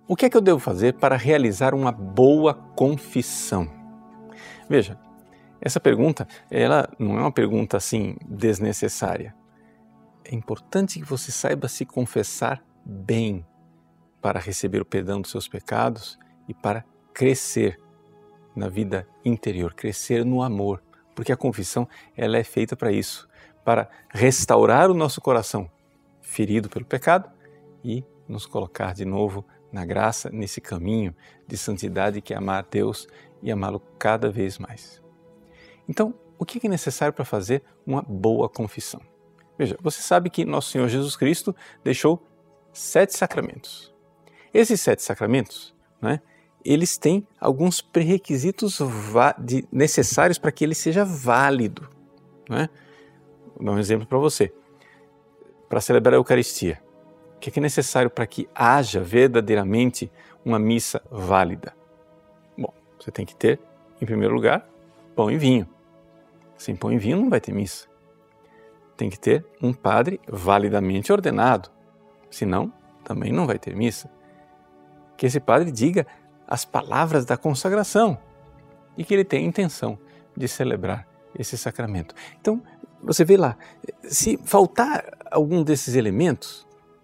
o que é que eu devo fazer para realizar uma boa confissão? Veja, essa pergunta, ela não é uma pergunta assim desnecessária. É importante que você saiba se confessar bem para receber o perdão dos seus pecados e para crescer na vida interior, crescer no amor, porque a confissão ela é feita para isso, para restaurar o nosso coração ferido pelo pecado e nos colocar de novo na graça, nesse caminho de santidade que é amar a Deus e amá-lo cada vez mais. Então, o que é necessário para fazer uma boa confissão? Veja, você sabe que nosso Senhor Jesus Cristo deixou 7 sacramentos. Esses 7 sacramentos, né, eles têm alguns pré-requisitos necessários para que ele seja válido. Né? Vou dar um exemplo para você. Para celebrar a Eucaristia, o que é necessário para que haja verdadeiramente uma missa válida? Bom, você tem que ter, em primeiro lugar, pão e vinho. Sem pão e vinho não vai ter missa. Tem que ter um padre validamente ordenado, senão também não vai ter missa. Que esse padre diga as palavras da consagração e que ele tenha intenção de celebrar esse sacramento. Então, você vê lá, se faltar algum desses elementos,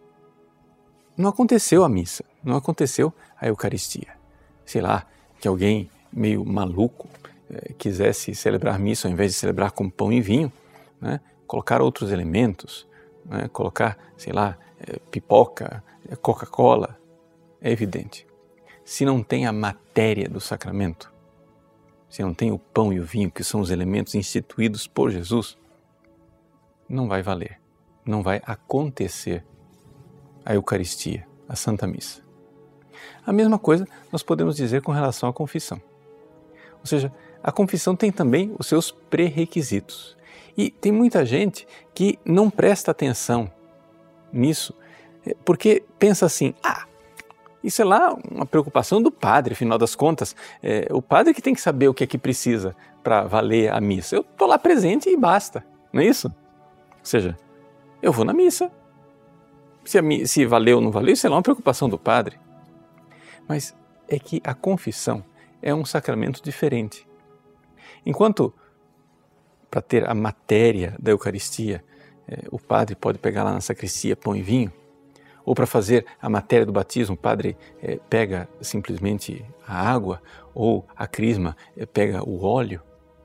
não aconteceu a missa, não aconteceu a Eucaristia. Sei lá, que alguém meio maluco quisesse celebrar missa ao invés de celebrar com pão e vinho, né? Colocar outros elementos, né? Colocar, sei lá, pipoca, Coca-Cola, é evidente. Se não tem a matéria do sacramento, se não tem o pão e o vinho, que são os elementos instituídos por Jesus, não vai valer, não vai acontecer a Eucaristia, a Santa Missa. A mesma coisa nós podemos dizer com relação à confissão. Ou seja, a confissão tem também os seus pré-requisitos. E tem muita gente que não presta atenção nisso, porque pensa assim, isso é lá uma preocupação do padre, afinal das contas. O padre que tem que saber o que é que precisa para valer a missa. Eu estou lá presente e basta, não é isso? Ou seja, eu vou na missa. Se valeu ou não valeu, isso é lá uma preocupação do padre. Mas é que a confissão é um sacramento diferente. Enquanto, para ter a matéria da Eucaristia, o padre pode pegar lá na sacristia pão e vinho, ou para fazer a matéria do batismo, o padre pega simplesmente a água, ou a crisma pega o óleo.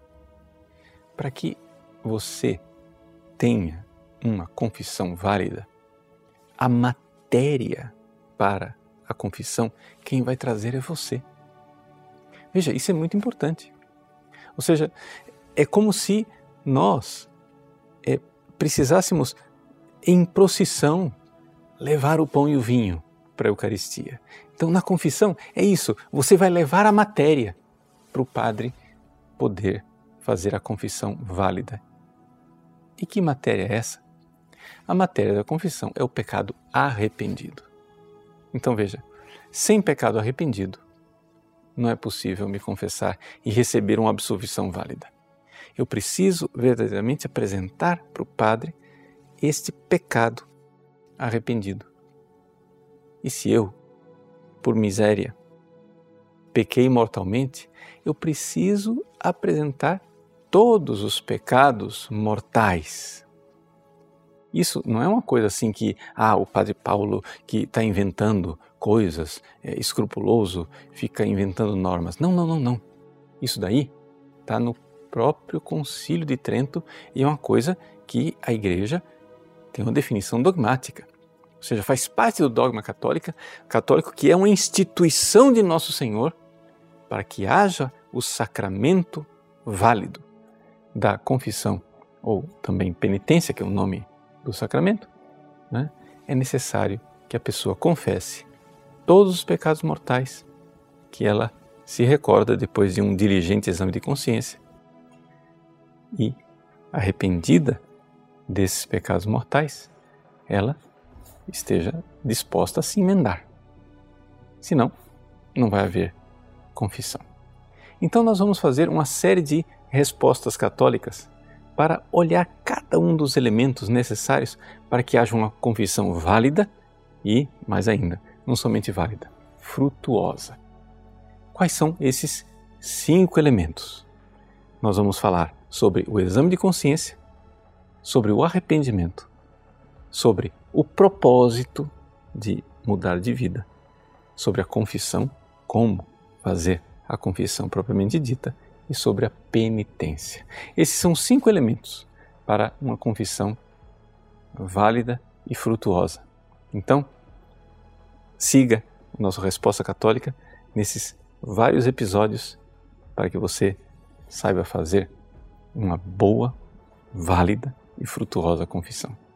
Para que você tenha uma confissão válida, a matéria para a confissão, quem vai trazer é você. Veja, isso é muito importante. Ou seja, é como se nós precisássemos, em procissão, levar o pão e o vinho para a Eucaristia. Então, na confissão, é isso. Você vai levar a matéria para o padre poder fazer a confissão válida. E que matéria é essa? A matéria da confissão é o pecado arrependido. Então, veja, sem pecado arrependido, não é possível me confessar e receber uma absolvição válida. Eu preciso verdadeiramente apresentar para o padre este pecado arrependido. E se eu, por miséria, pequei mortalmente, eu preciso apresentar todos os pecados mortais. Isso não é uma coisa assim que, o padre Paulo que está inventando coisas, escrupuloso, fica inventando normas. Não. Isso daí está no próprio Concílio de Trento e é uma coisa que a Igreja tem uma definição dogmática. Ou seja, faz parte do dogma católico que é uma instituição de Nosso Senhor para que haja o sacramento válido da confissão, ou também penitência, que é o nome do sacramento, né? É necessário que a pessoa confesse todos os pecados mortais que ela se recorda depois de um diligente exame de consciência e, arrependida desses pecados mortais, ela esteja disposta a se emendar. Senão, não vai haver confissão. Então nós vamos fazer uma série de respostas católicas para olhar cada um dos elementos necessários para que haja uma confissão válida e, mais ainda, não somente válida, frutuosa. Quais são esses 5 elementos? Nós vamos falar sobre o exame de consciência, sobre o arrependimento, sobre o propósito de mudar de vida, sobre a confissão, como fazer a confissão propriamente dita, e sobre a penitência. Esses são 5 elementos para uma confissão válida e frutuosa. Então, siga o nosso Resposta Católica nesses vários episódios para que você saiba fazer uma boa, válida e frutuosa confissão.